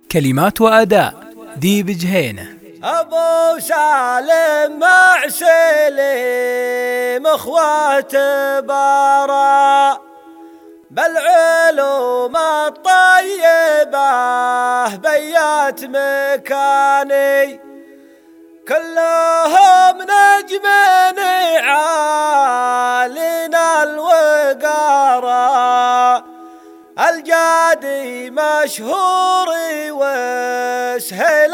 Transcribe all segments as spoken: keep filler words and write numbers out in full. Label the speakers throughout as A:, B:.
A: كلمات وأداء ذيب جهينة.
B: أبو سالم مع سليم اخوات برا بالعلوم الطيبة بيات مكاني كلهم نجمين عالينا الوقارة الجادي مشهور وسهل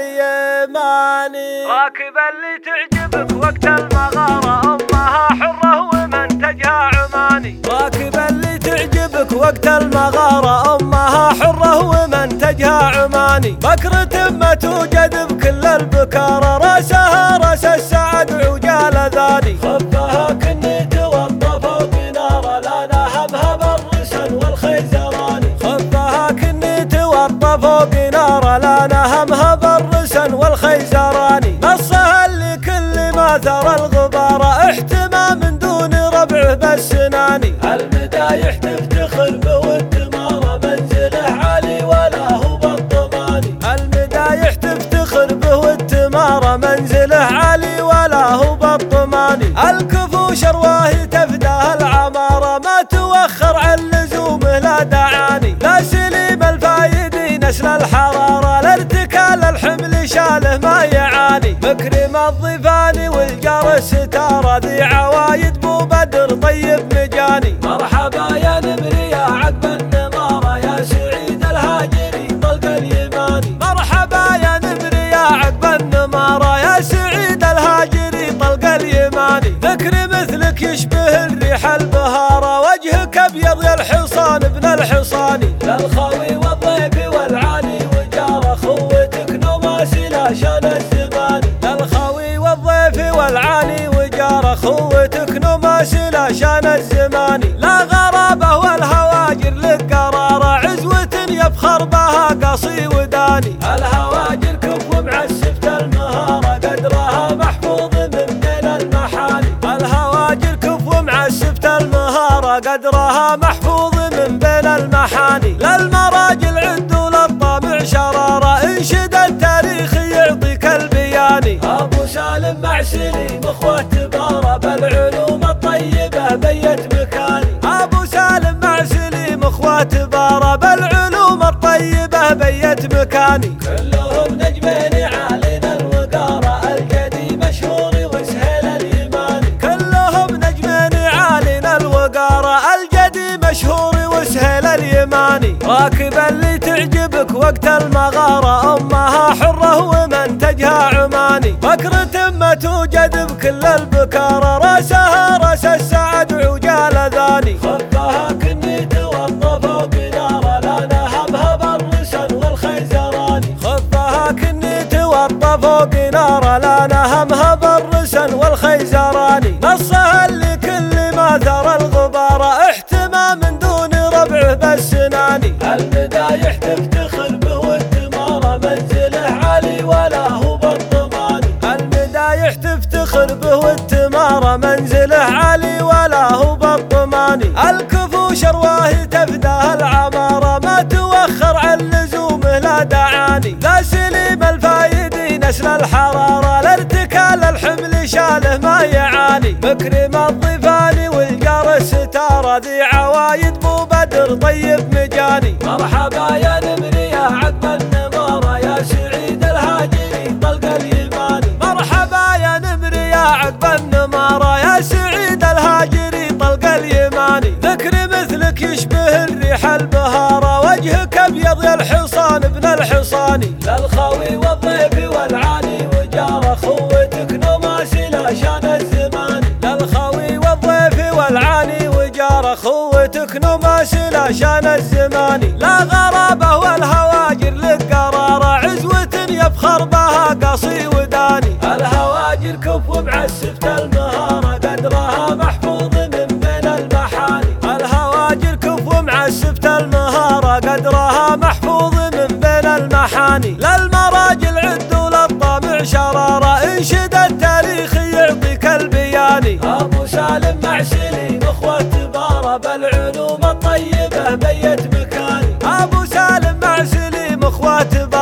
B: اليماني
C: راكب اللي تعجبك وقت المغارة أمها حرة ومنتجها عماني
B: راكب اللي تعجبك وقت المغارة أمها حرة ومنتجها عماني بكرة ما توجد بكل البكارة راسها راس السعد وعجال ذاني خفها كني توضى فوق نار لا نهبها بالرسل والخيزراني خفها كني توضى فوق نار لا نهمها بالرسل والخيزراني نصها اللي كل ما ثرى الغبارة احتمى من دون ربعه بالسناني المدايح تفتخر به والتمارة منزله عالي ولا هو بالضماني المدايح تفتخر به والتمارة منزله عالي ولا هو بالضماني الكفو شرواهي تفداه العمارة ما توخر عن لزومه لا دعاني لا سليم الفايدي نسل الحرارة الارتكال الحمل شاله ما يعاني مكرم الضيفاني والجار الستارة ذي عوايد بو بدر طيب مجاني مرحبا يا نمري يا عقب النمارة يا سعيد الهاجري طلق اليماني مرحبا يا نمري يا عقب النمارة يا سعيد الهاجري طلق اليماني ذكر مثلك يشبه الريح البهارة وجهك ابيض يا الحصان ابن الحصاني للخوي والضيف والعاني وجار خوتك نماسي لا شان الزماني للخوي والضيف والعاني وجار خوتك نماسي لا شان الزماني لا غرابة والهواجر لك قرارة عزوة يفخر بها قصي وداني الهواجر كف معسفة المهارة قدرها محفوظ من بين المحاني الهواجر كف معسفة المهارة قدرها محفوظ من بين المحاني للمراجل عدوا للطابع شرارة انشد التاريخ يعطيك البياني ابو سالم مع سليم اخوات بارة بالعلوم الطيبة بيت مكاني ابو سالم مع سليم اخوات بارة بالعلوم الطيبة بيت مكاني كلهم نجمين عالينا الوقارة الجدي مشهور وسهل اليماني كلهم نجمين عالينا الوقارة الجدي مشهور وسهل اليماني راكب اللي تعجبك وقت المغارة أمها حرة ومنتجها عماني بكرة ما توجد بكل البكارة راسها راس السعد وعجال ذاني خفها كني توضى فوق نار لا نهبها بالرسل والخيزراني خفها كني توضى فوق نار لا نهمها بالرسل والخيزراني نصها اللي كل ما ثرى الغبارة احتمى من دون ربعه بالسناني المدايح تفتخر به والتمارة منزله عالي ولا هو بالضماني المدايح تفتخر به والتمارة منزله عالي ولا هو بالضماني الكفو شرواهي تفداه العمارة ما توخر عن لزومه لا دعاني لا سليم الفايدي نسل الحرارة الارتكال الحمل شاله ما يعاني مكرم الضيفاني والجار الستارة ذي عوايد بو بدر طيب مجاني مرحبا يا نمري يا عقب النمارة يا سعيد الهاجري طلق اليماني مرحبا يا نمري يا عقب النمارة يا سعيد الهاجري طلق اليماني ذكر مثلك يشبه الريح البهارة وجهك ابيض يا الحصان ابن الحصاني للخوي والضيف والعاني وجار خوتك نماسي لا شان الزماني للخوي والضيف والعاني وجار خوتك نماسي لا شان الزماني لا غرابة والهواجر لك قرارة عزوة يفخر بها قصي وداني الهواجر كف معسفة المهارة قدرها محفوظ من بين المحاني الهواجر كف معسفة المهارة قدرها محفوظ من بين المحاني للمراجل عدوا للطابع شرارة انشد التاريخ يعطيك البياني ابو سالم مع سليم اخوات بارة بالعلوم الطيبة بيت مكاني ابو سالم مع سليم اخوات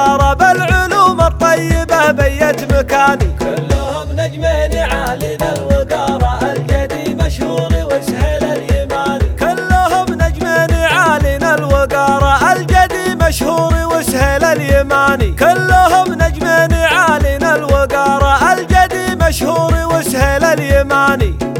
B: نجمين عالينا الوقار الجدي مشهور وسهيل اليماني. كلهم نجمين عالينا الوقار الجدي مشهور وسهيل اليماني. كلهم نجمين عالينا الوقار الجدي مشهور وسهيل اليماني.